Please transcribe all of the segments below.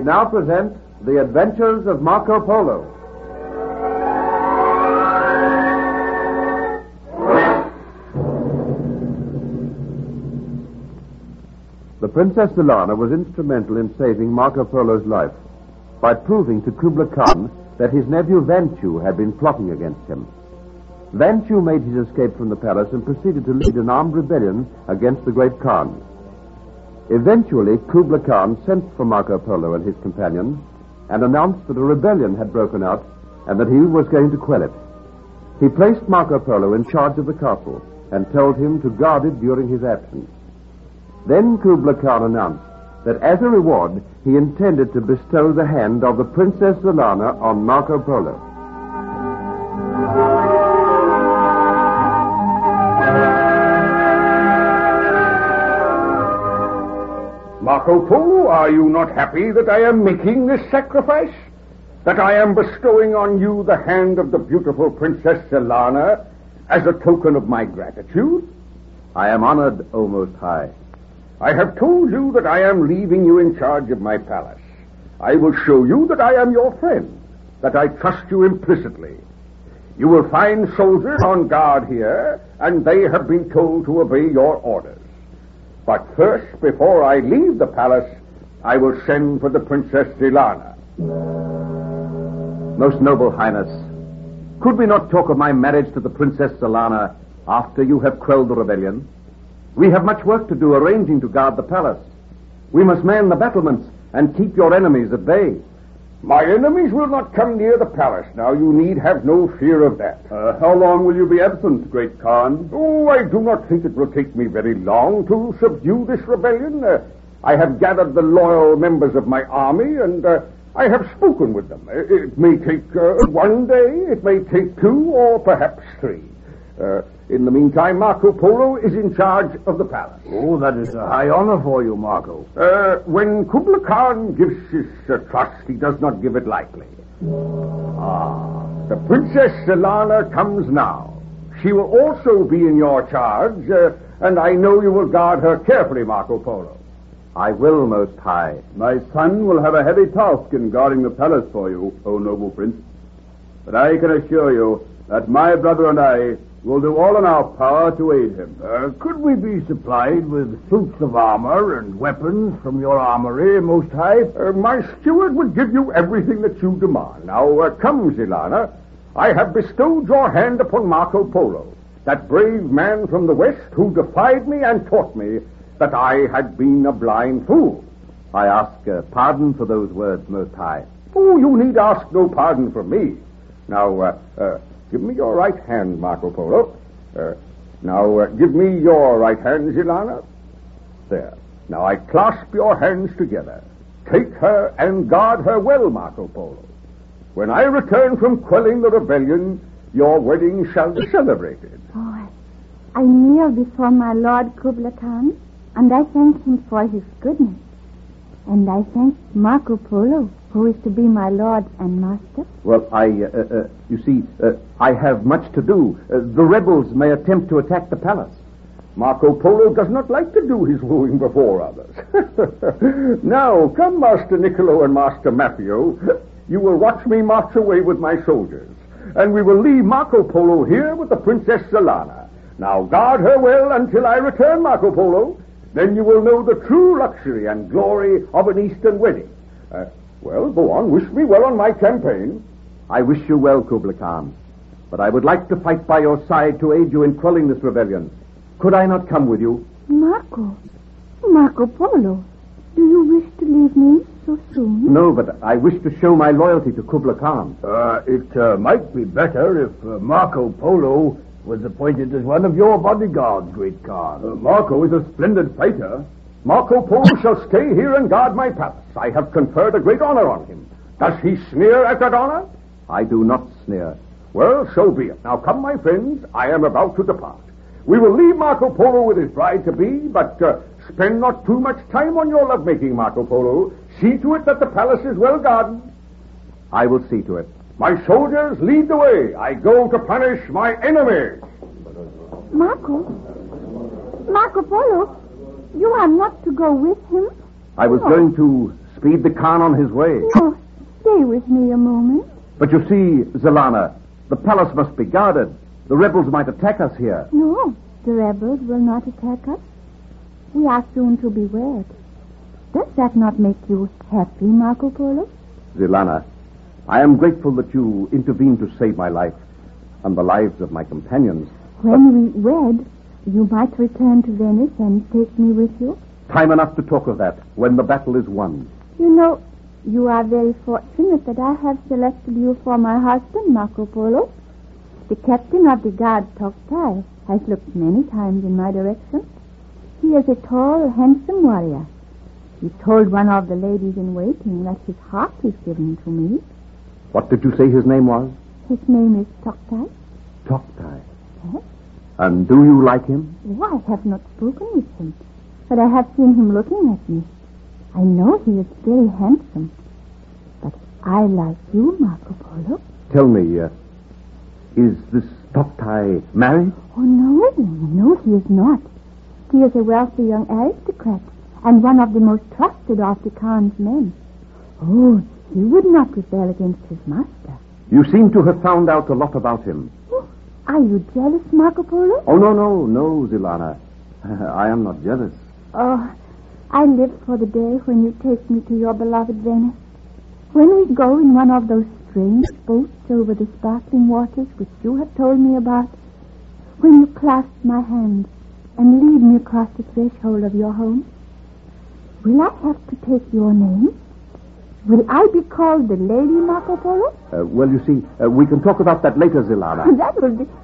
now present The Adventures of Marco Polo. The Princess Zelana was instrumental in saving Marco Polo's life by proving to Kubla Khan that his nephew Vanchu had been plotting against him. Vanchu made his escape from the palace and proceeded to lead an armed rebellion against the great Khan. Eventually, Kubla Khan sent for Marco Polo and his companions and announced that a rebellion had broken out and that he was going to quell it. He placed Marco Polo in charge of the castle and told him to guard it during his absence. Then Kubla Khan announced that as a reward, he intended to bestow the hand of the Princess Zelana on Marco Polo. Marco Polo, are you not happy that I am making this sacrifice? That I am bestowing on you the hand of the beautiful Princess Zelana as a token of my gratitude? I am honored, O Most High. I have told you that I am leaving you in charge of my palace. I will show you that I am your friend, that I trust you implicitly. You will find soldiers on guard here, and they have been told to obey your orders. But first, before I leave the palace, I will send for the Princess Zelana. Most noble Highness, could we not talk of my marriage to the Princess Zelana after you have quelled the rebellion? We have much work to do arranging to guard the palace. We must man the battlements and keep your enemies at bay. My enemies will not come near the palace now. You need have no fear of that. How long will you be absent, Great Khan? Oh, I do not think it will take me very long to subdue this rebellion. I have gathered the loyal members of my army, and I have spoken with them. It may take 1 day, it may take 2, or perhaps 3. In the meantime, Marco Polo is in charge of the palace. Oh, that is a high honor for you, Marco. When Kubla Khan gives his trust, he does not give it lightly. The Princess Zelana comes now. She will also be in your charge, and I know you will guard her carefully, Marco Polo. I will, Most High. My son will have a heavy task in guarding the palace for you, O noble prince. But I can assure you that my brother and I will do all in our power to aid him. Could we be supplied with suits of armor and weapons from your armory, Most High? My steward would give you everything that you demand. Now, come, Zelana. I have bestowed your hand upon Marco Polo, that brave man from the west who defied me and taught me that I had been a blind fool. I ask pardon for those words, Most High. Oh, you need ask no pardon from me. Now, give me your right hand, Marco Polo. Now, give me your right hand, Zelana. There. Now, I clasp your hands together. Take her and guard her well, Marco Polo. When I return from quelling the rebellion, your wedding shall be celebrated. Oh, I kneel before my Lord Kubla Khan, and I thank him for his goodness. And I thank Marco Polo, who is to be my lord and master. Well, you see, I have much to do. The rebels may attempt to attack the palace. Marco Polo does not like to do his wooing before others. Now, come, Master Niccolo and Master Maffeo. You will watch me march away with my soldiers, and we will leave Marco Polo here with the Princess Zelana. Now, guard her well until I return, Marco Polo. Then you will know the true luxury and glory of an Eastern wedding. Well, go on. Wish me well on my campaign. I wish you well, Kubla Khan. But I would like to fight by your side to aid you in quelling this rebellion. Could I not come with you? Marco Polo, do you wish to leave me so soon? No, but I wish to show my loyalty to Kubla Khan. It might be better if Marco Polo was appointed as one of your bodyguards, Great Khan. Marco is a splendid fighter. Marco Polo shall stay here and guard my palace. I have conferred a great honor on him. Does he sneer at that honor? I do not sneer. Well, so be it. Now come, my friends. I am about to depart. We will leave Marco Polo with his bride-to-be, but spend not too much time on your lovemaking, Marco Polo. See to it that the palace is well guarded. I will see to it. My soldiers, lead the way. I go to punish my enemies. Marco Polo, you are not to go with him? I was going to speed the Khan on his way. No, stay with me a moment. But you see, Zelana, the palace must be guarded. The rebels might attack us here. No, the rebels will not attack us. We are soon to be wed. Does that not make you happy, Marco Polo? Zelana, I am grateful that you intervened to save my life and the lives of my companions. When we wed, you might return to Venice and take me with you. Time enough to talk of that when the battle is won. You know, you are very fortunate that I have selected you for my husband, Marco Polo. The captain of the guard, Toktai, has looked many times in my direction. He is a tall, handsome warrior. He told one of the ladies in waiting that his heart is given to me. What did you say his name was? His name is Toktai. Toktai. Yes? And do you like him? Oh, I have not spoken with him, but I have seen him looking at me. I know he is very handsome. But I like you, Marco Polo. Tell me, is this Toktai married? Oh, no, he is not. He is a wealthy young aristocrat and one of the most trusted of the Khan's men. Oh, he would not rebel against his master. You seem to have found out a lot about him. Oh, are you jealous, Marco Polo? Oh, no, Zelana. I am not jealous. Oh, I live for the day when you take me to your beloved Venice. When we go in one of those strange boats over the sparkling waters which you have told me about. When you clasp my hand and lead me across the threshold of your home. Will I have to take your name? Will I be called the Lady Marco Polo? Well, you see, we can talk about that later, Zelana. That will be...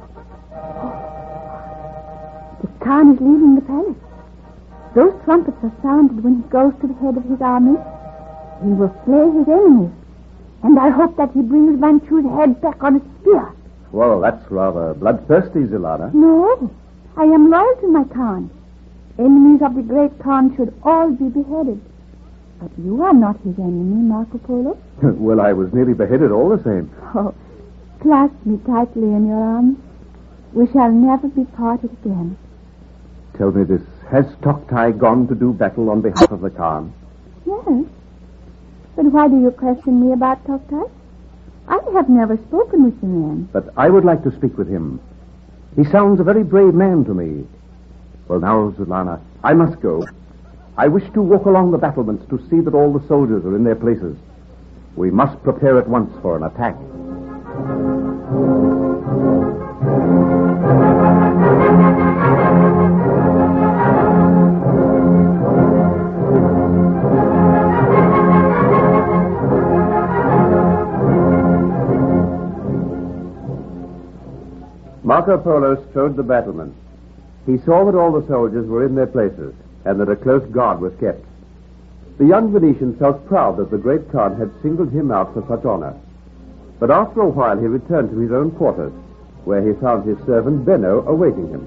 The Khan is leaving the palace. Those trumpets are sounded when he goes to the head of his army. He will slay his enemies. And I hope that he brings Manchu's head back on a spear. Well, that's rather bloodthirsty, Zelana. No, I am loyal to my Khan. Enemies of the great Khan should all be beheaded. But you are not his enemy, Marco Polo. Well, I was nearly beheaded all the same. Oh, clasp me tightly in your arms. We shall never be parted again. Tell me this. Has Toktai gone to do battle on behalf of the Khan? Yes. But why do you question me about Toktai? I have never spoken with the man. But I would like to speak with him. He sounds a very brave man to me. Well, now, Zelana, I must go. I wish to walk along the battlements to see that all the soldiers are in their places. We must prepare at once for an attack. Marco Polo strode the battlements. He saw that all the soldiers were in their places and that a close guard was kept. The young Venetian felt proud that the great Khan had singled him out for such honor. But after a while he returned to his own quarters, where he found his servant Benno awaiting him.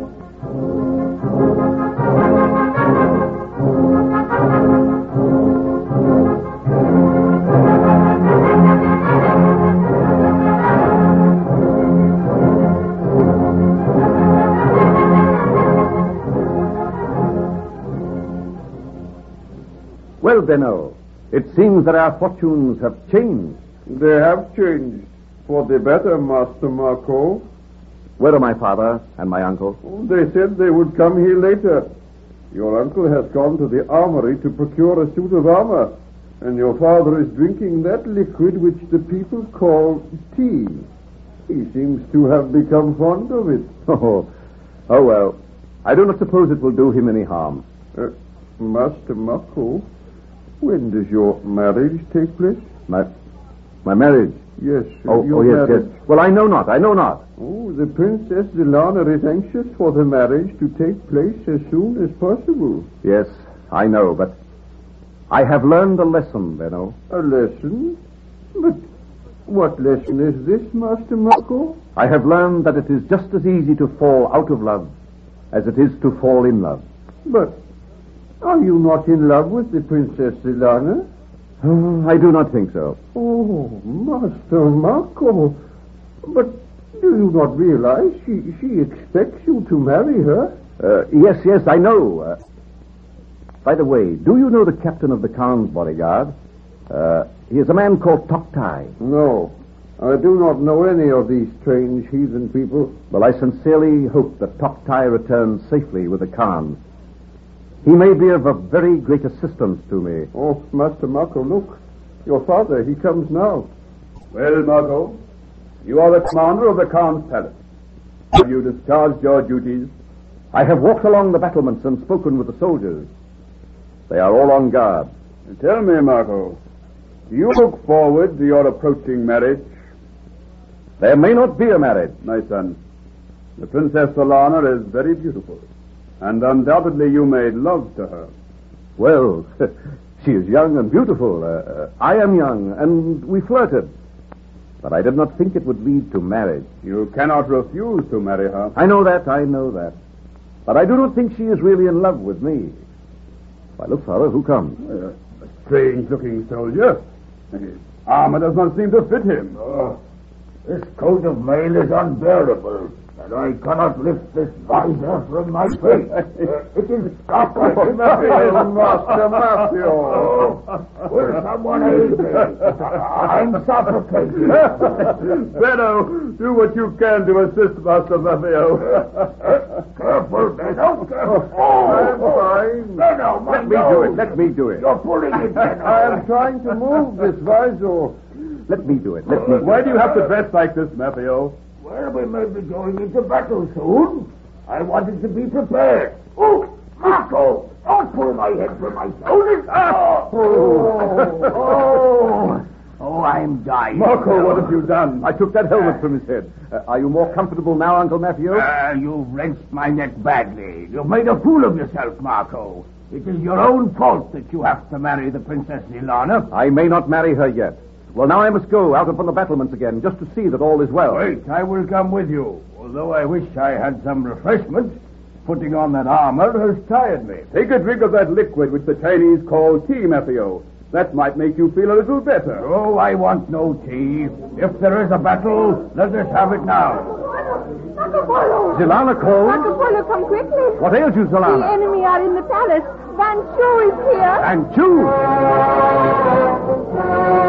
Well, Benno, it seems that our fortunes have changed. They have changed. For the better, Master Marco. Where are my father and my uncle? They said they would come here later. Your uncle has gone to the armory to procure a suit of armor, and your father is drinking that liquid which the people call tea. He seems to have become fond of it. Oh, well. I do not suppose it will do him any harm. Master Marco, when does your marriage take place? My marriage? Yes. Yes, yes. Well, I know not. Oh, the Princess Zelana is anxious for the marriage to take place as soon as possible. Yes, I know, but I have learned a lesson, Benno. A lesson? But what lesson is this, Master Marco? I have learned that it is just as easy to fall out of love as it is to fall in love. But are you not in love with the Princess Zelana? I do not think so. Oh, Master Marco. But do you not realize she expects you to marry her? Yes, I know. By the way, do you know the captain of the Khan's bodyguard? He is a man called Toktai. No, I do not know any of these strange heathen people. Well, I sincerely hope that Toktai returns safely with the Khan. He may be of a very great assistance to me. Oh, Master Marco, look. Your father, he comes now. Well, Marco, you are the commander of the Khan's palace. Have you discharged your duties? I have walked along the battlements and spoken with the soldiers. They are all on guard. Tell me, Marco, do you look forward to your approaching marriage? There may not be a marriage. My son, the Princess Solana is very beautiful, and undoubtedly you made love to her. Well, she is young and beautiful. I am young, and we flirted. But I did not think it would lead to marriage. You cannot refuse to marry her. I know that. But I do not think she is really in love with me. Why, look, Father, who comes? A strange-looking soldier. His armor does not seem to fit him. This coat of mail is unbearable, and I cannot lift this visor from my face. It is stuck like Master Matthew. Will someone aid me? I'm suffocating. Benno, do what you can to assist Master Maffeo. Careful, Benno. I'm fine. Benno, my Let me do it. You're pulling it, Benno. I am trying to move this visor. Let me do it. Why do you have to dress like this, Maffeo? Well, we may be going into battle soon. I wanted to be prepared. Oh, Marco! Don't pull my head from my shoulders. Oh, I'm dying. Marco, what have you done? I took that helmet from his head. Are you more comfortable now, Uncle Matthew? You've wrenched my neck badly. You've made a fool of yourself, Marco. It is your own fault that you have to marry the Princess Ilana. I may not marry her yet. Well, now I must go out upon the battlements again, just to see that all is well. Wait, I will come with you. Although I wish I had some refreshment, putting on that armor has tired me. Take a drink of that liquid which the Chinese call tea, Maffeo. That might make you feel a little better. Oh, I want no tea. If there is a battle, let us have it now. Marco Polo! Zilana called? Marco Polo, come quickly. What ails you, The Zilana? enemy are in the palace. Van Chu is here. And choose!